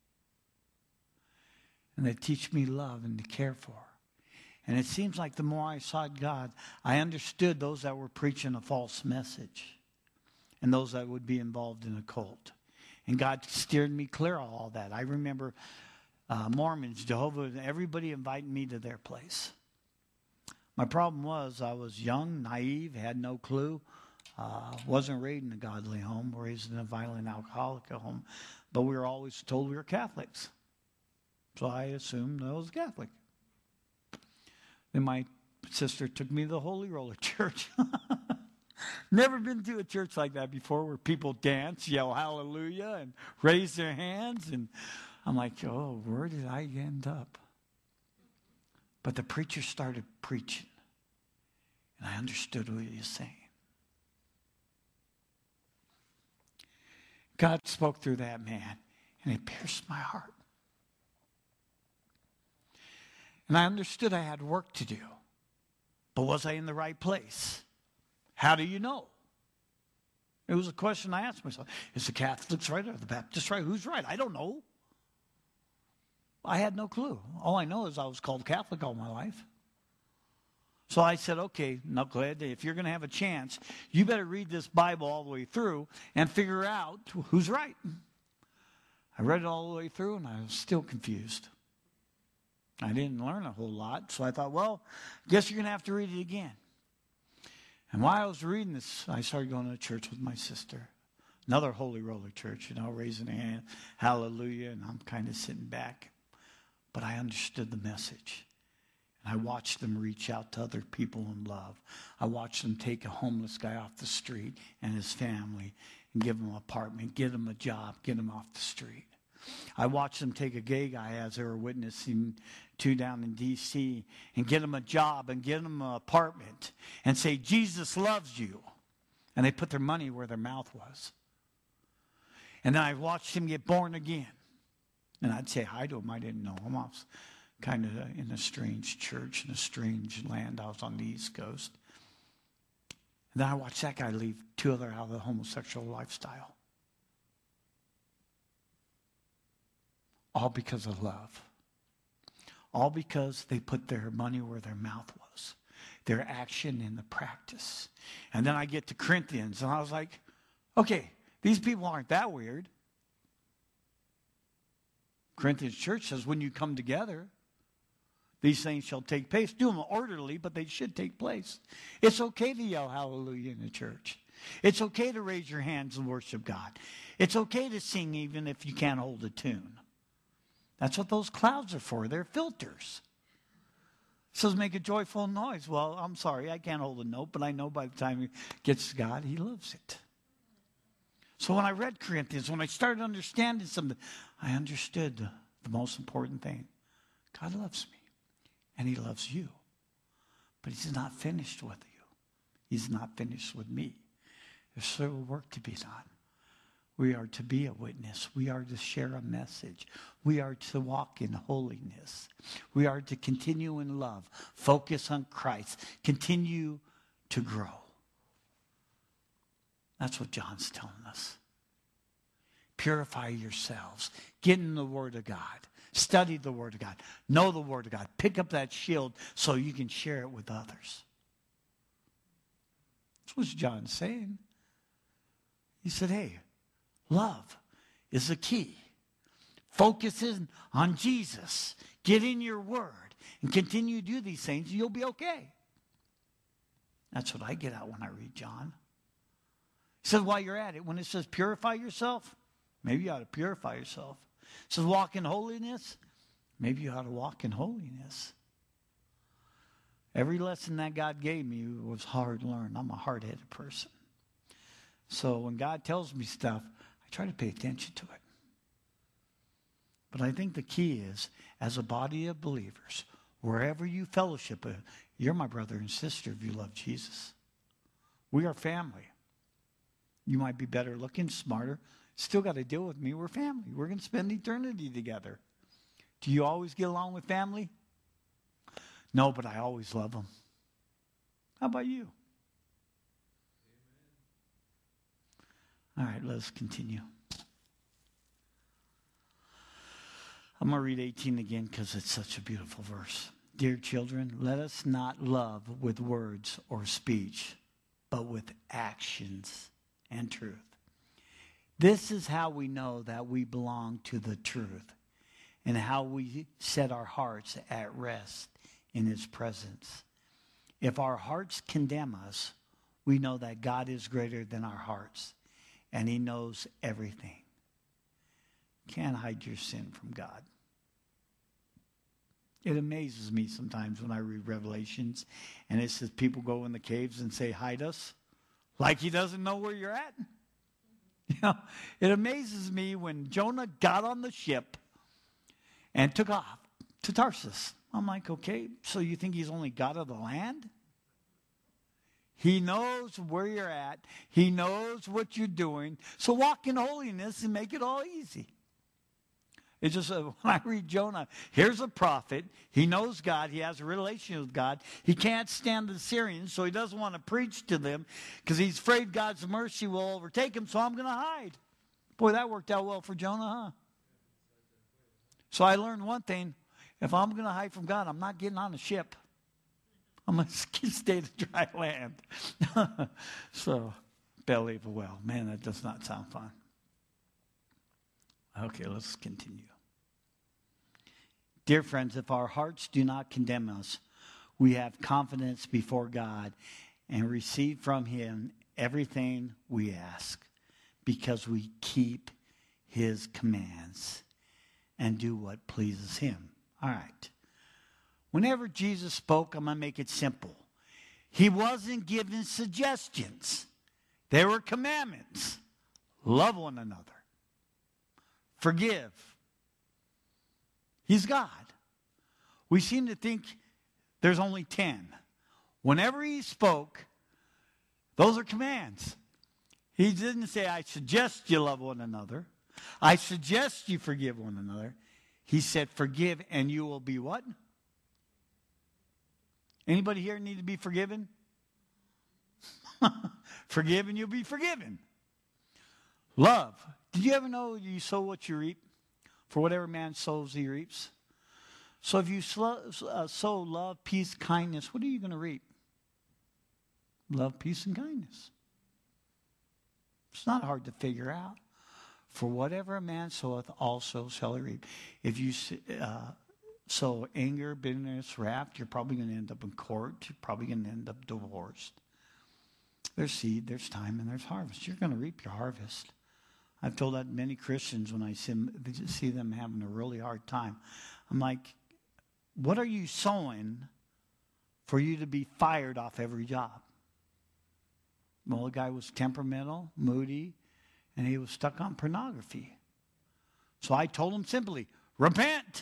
And they teach me love and to care for. And it seems like the more I sought God, I understood those that were preaching a false message and those that would be involved in a cult. And God steered me clear of all that. I remember Mormons, Jehovah, everybody invited me to their place. My problem was I was young, naive, had no clue. Wasn't raised in a godly home, raised in a violent alcoholic home. But we were always told we were Catholics. So I assumed I was Catholic. Then my sister took me to the Holy Roller Church. Never been to a church like that before where people dance, yell hallelujah, and raise their hands. And I'm like, oh, where did I end up? But the preacher started preaching. And I understood what he was saying. God spoke through that man, and it pierced my heart. And I understood I had work to do. But was I in the right place? How do you know? It was a question I asked myself. Is the Catholics right or the Baptists right? Who's right? I don't know. I had no clue. All I know is I was called Catholic all my life. So I said, okay, knucklehead, if you're going to have a chance, you better read this Bible all the way through and figure out who's right. I read it all the way through and I was still confused. I didn't learn a whole lot, so I thought, well, I guess you're going to have to read it again. And while I was reading this, I started going to church with my sister. Another Holy Roller Church, raising a hand, hallelujah, and I'm kind of sitting back. But I understood the message. And I watched them reach out to other people in love. I watched them take a homeless guy off the street and his family and give him an apartment, get him a job, get him off the street. I watched them take a gay guy, as they were witnessing to down in D.C., and get him a job and get him an apartment and say, Jesus loves you. And they put their money where their mouth was. And then I watched him get born again. And I'd say hi to him. I didn't know him. I was kind of in a strange church, in a strange land. I was on the East Coast. And then I watched that guy leave 2 other out of the homosexual lifestyle. All because of love. All because they put their money where their mouth was. Their action in the practice. And then I get to Corinthians, and I was like, okay, these people aren't that weird. Corinthians church says when you come together, these things shall take place. Do them orderly, but they should take place. It's okay to yell hallelujah in the church. It's okay to raise your hands and worship God. It's okay to sing even if you can't hold a tune. That's what those clouds are for. They're filters. It says make a joyful noise. Well, I'm sorry, I can't hold a note, but I know by the time it gets to God, He loves it. So when I read Corinthians, when I started understanding something, I understood the most important thing. God loves me, and He loves you. But He's not finished with you. He's not finished with me. There's still work to be done. We are to be a witness. We are to share a message. We are to walk in holiness. We are to continue in love. Focus on Christ. Continue to grow. That's what John's telling us. Purify yourselves. Get in the Word of God. Study the Word of God. Know the Word of God. Pick up that shield so you can share it with others. That's what John's saying. He said, hey, love is the key. Focus in on Jesus. Get in your Word and continue to do these things. You'll be okay. That's what I get out when I read John. He says, while you're at it, when it says purify yourself, maybe you ought to purify yourself. It says walk in holiness, maybe you ought to walk in holiness. Every lesson that God gave me was hard learned. I'm a hard-headed person. So when God tells me stuff, I try to pay attention to it. But I think the key is, as a body of believers, wherever you fellowship, you're my brother and sister if you love Jesus. We are family. You might be better looking, smarter. Still got to deal with me. We're family. We're going to spend eternity together. Do you always get along with family? No, but I always love them. How about you? All right, let's continue. I'm going to read 18 again because it's such a beautiful verse. Dear children, let us not love with words or speech, but with actions and truth. This is how we know that we belong to the truth and how we set our hearts at rest in His presence. If our hearts condemn us, we know that God is greater than our hearts and He knows everything. Can't hide your sin from God. It amazes me sometimes when I read Revelations and it says people go in the caves and say, hide us, like He doesn't know where you're at. You know, it amazes me when Jonah got on the ship and took off to Tarsus. I'm like, okay, so you think He's only God of the land? He knows where you're at. He knows what you're doing. So walk in holiness and make it all easy. It's just when I read Jonah, here's a prophet. He knows God. He has a relationship with God. He can't stand the Syrians, so he doesn't want to preach to them because he's afraid God's mercy will overtake him, so I'm going to hide. Boy, that worked out well for Jonah, huh? So I learned one thing. If I'm going to hide from God, I'm not getting on a ship. I'm going to stay to dry land. So, belly of a whale. Man, that does not sound fun. Okay, let's continue. Dear friends, if our hearts do not condemn us, we have confidence before God and receive from Him everything we ask because we keep His commands and do what pleases Him. All right. Whenever Jesus spoke, I'm going to make it simple. He wasn't giving suggestions. They were commandments. Love one another. Forgive. He's God. We seem to think there's only 10. Whenever He spoke, those are commands. He didn't say, I suggest you love one another. I suggest you forgive one another. He said, forgive and you will be what? Anybody here need to be forgiven? Forgive and you'll be forgiven. Love. Did you ever know you sow what you reap? For whatever man sows, he reaps. So if you sow love, peace, kindness, what are you going to reap? Love, peace, and kindness. It's not hard to figure out. For whatever a man soweth, also shall he reap. If you sow anger, bitterness, wrath, you're probably going to end up in court. You're probably going to end up divorced. There's seed, there's time, and there's harvest. You're going to reap your harvest. I've told that many Christians when I see them having a really hard time. I'm like, what are you sowing for you to be fired off every job? Well, the guy was temperamental, moody, and he was stuck on pornography. So I told him simply, repent.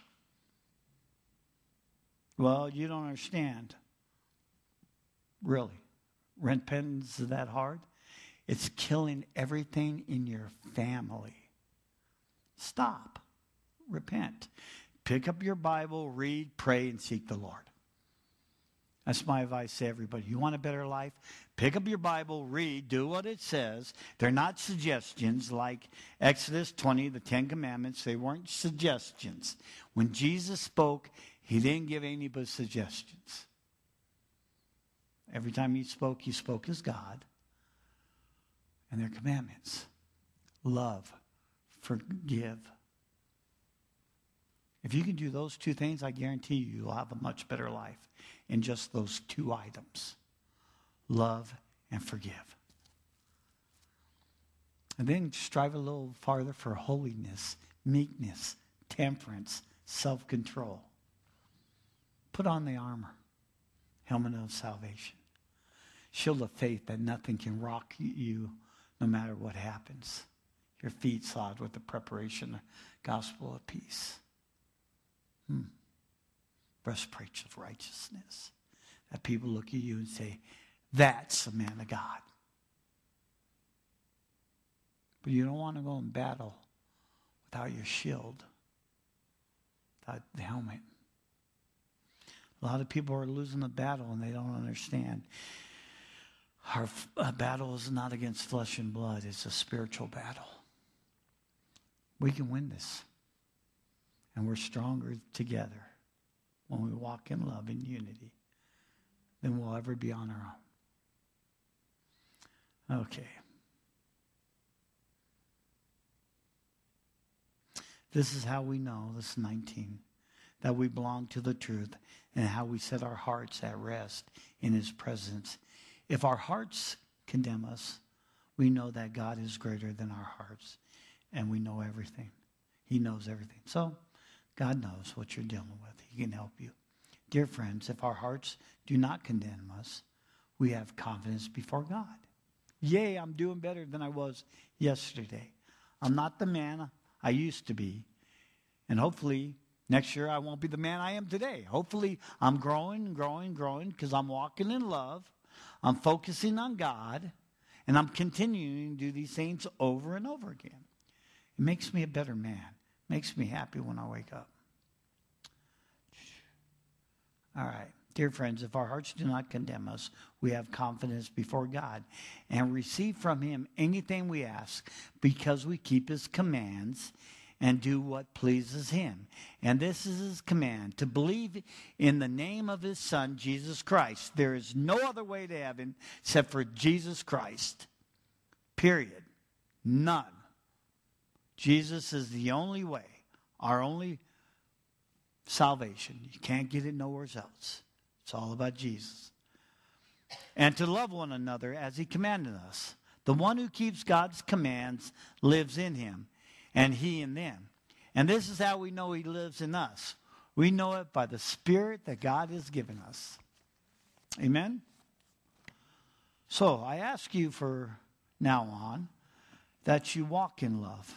Well, you don't understand. Really. Repentance is that hard? It's killing everything in your family. Stop. Repent. Pick up your Bible, read, pray, and seek the Lord. That's my advice to everybody. You want a better life? Pick up your Bible, read, do what it says. They're not suggestions like Exodus 20, the 10 Commandments. They weren't suggestions. When Jesus spoke, he didn't give any but suggestions. Every time he spoke as God. And their commandments. Love, forgive. If you can do those two things, I guarantee you'll have a much better life in just those two items. Love and forgive. And then strive a little farther for holiness, meekness, temperance, self-control. Put on the armor, helmet of salvation. Shield of faith that nothing can rock you no matter what happens. Your feet shod with the preparation, the gospel of peace. Breastplate of righteousness. That people look at you and say, that's a man of God. But you don't want to go in battle without your shield, without the helmet. A lot of people are losing the battle and they don't understand. Our battle is not against flesh and blood. It's a spiritual battle. We can win this. And we're stronger together when we walk in love and unity than we'll ever be on our own. Okay. This is how we know, this is 19, that we belong to the truth and how we set our hearts at rest in his presence. If our hearts condemn us, we know that God is greater than our hearts and we know everything. He knows everything. So God knows what you're dealing with. He can help you. Dear friends, if our hearts do not condemn us, we have confidence before God. Yay, I'm doing better than I was yesterday. I'm not the man I used to be. And hopefully next year I won't be the man I am today. Hopefully I'm growing because I'm walking in love. I'm focusing on God. And I'm continuing to do these things over and over again. It makes me a better man. It makes me happy when I wake up. All right. Dear friends, if our hearts do not condemn us, we have confidence before God and receive from him anything we ask because we keep his commands and do what pleases him. And this is his command, to believe in the name of his Son, Jesus Christ. There is no other way to heaven except for Jesus Christ. Period. None. Jesus is the only way, our only salvation. You can't get it nowhere else. It's all about Jesus. And to love one another as he commanded us. The one who keeps God's commands lives in him, and he in them. And this is how we know he lives in us. We know it by the Spirit that God has given us. Amen? So I ask you for now on that you walk in love.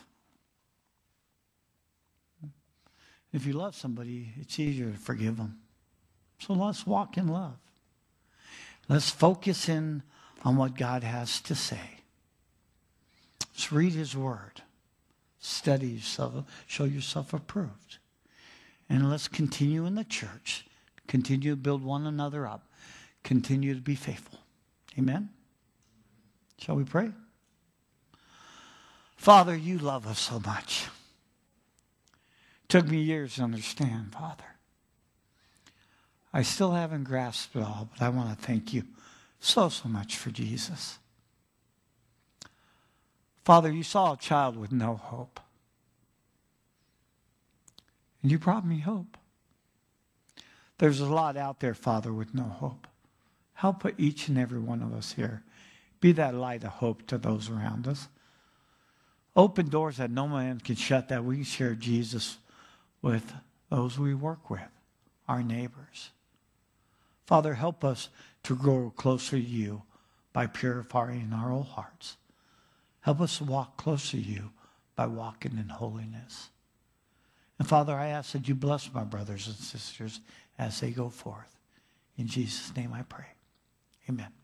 If you love somebody, it's easier to forgive them. So let's walk in love. Let's focus in on what God has to say. Let's read his word. Study yourself. Show yourself approved. And let's continue in the church. Continue to build one another up. Continue to be faithful. Amen? Shall we pray? Father, you love us so much. Took me years to understand, Father. I still haven't grasped it all, but I want to thank you so much for Jesus. Father, you saw a child with no hope. And you brought me hope. There's a lot out there, Father, with no hope. Help each and every one of us here be that light of hope to those around us. Open doors that no man can shut, that we can share Jesus with those we work with, our neighbors. Father, help us to grow closer to you by purifying our own hearts. Help us to walk closer to you by walking in holiness. And Father, I ask that you bless my brothers and sisters as they go forth. In Jesus' name I pray. Amen.